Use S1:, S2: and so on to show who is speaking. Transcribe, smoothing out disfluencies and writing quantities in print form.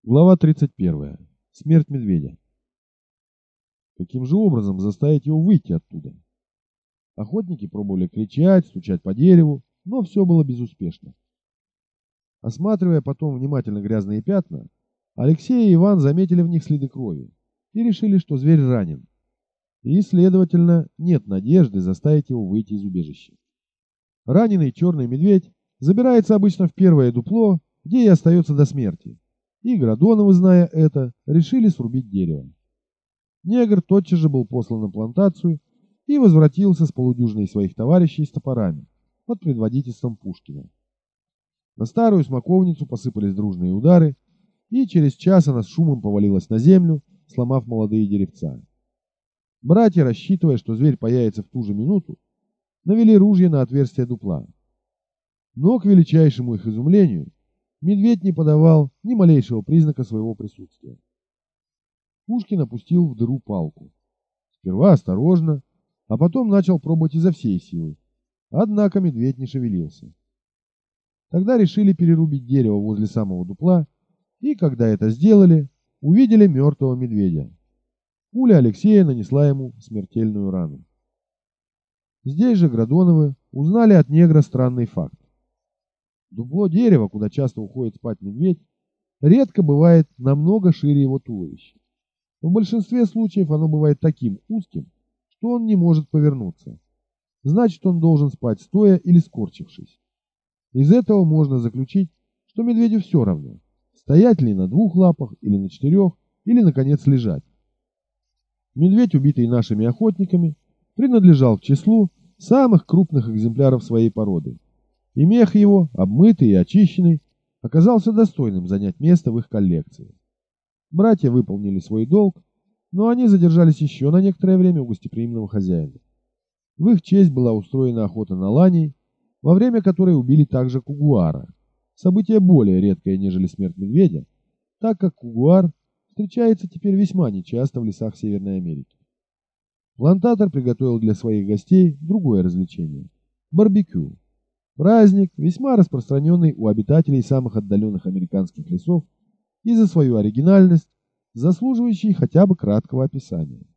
S1: Глава 31. Смерть медведя. Каким же образом заставить его выйти оттуда? Охотники пробовали кричать, стучать по дереву, но все было безуспешно. Осматривая потом внимательно грязные пятна, Алексей и Иван заметили в них следы крови и решили, что зверь ранен, и, следовательно, нет надежды заставить его выйти из убежища. Раненый черный медведь забирается обычно в первое дупло, где и остается до смерти. И Градоновы, зная это, решили срубить дерево. Негр тотчас же был послан на плантацию и возвратился с полудюжиной своих товарищей с топорами под предводительством Пушкина. На старую смоковницу посыпались дружные удары, и через час она с шумом повалилась на землю, сломав молодые деревца. Братья, рассчитывая, что зверь появится в ту же минуту, навели ружья на отверстие дупла. Но, к величайшему их изумлению, медведь не подавал ни малейшего признака своего присутствия. Пушкин опустил в дыру палку. Сперва осторожно, а потом начал пробовать изо всей силы. Однако медведь не шевелился. Тогда решили перерубить дерево возле самого дупла, и, когда это сделали, увидели мертвого медведя. Пуля Алексея нанесла ему смертельную рану. Здесь же Градоновы узнали от негра странный факт. Дупло дерева, куда часто уходит спать медведь, редко бывает намного шире его туловища. В большинстве случаев оно бывает таким узким, что он не может повернуться. Значит, он должен спать стоя или скорчившись. Из этого можно заключить, что медведю все равно, стоять ли на двух лапах или на четырех, или, наконец, лежать. Медведь, убитый нашими охотниками, принадлежал к числу самых крупных экземпляров своей породы. И мех его, обмытый и очищенный, оказался достойным занять место в их коллекции. Братья выполнили свой долг, но они задержались еще на некоторое время у гостеприимного хозяина. В их честь была устроена охота на ланей, во время которой убили также кугуара. Событие более редкое, нежели смерть медведя, так как кугуар встречается теперь весьма нечасто в лесах Северной Америки. Плантатор приготовил для своих гостей другое развлечение – барбекю. Праздник, весьма распространенный у обитателей самых отдаленных американских лесов и за свою оригинальность, заслуживающий хотя бы краткого описания.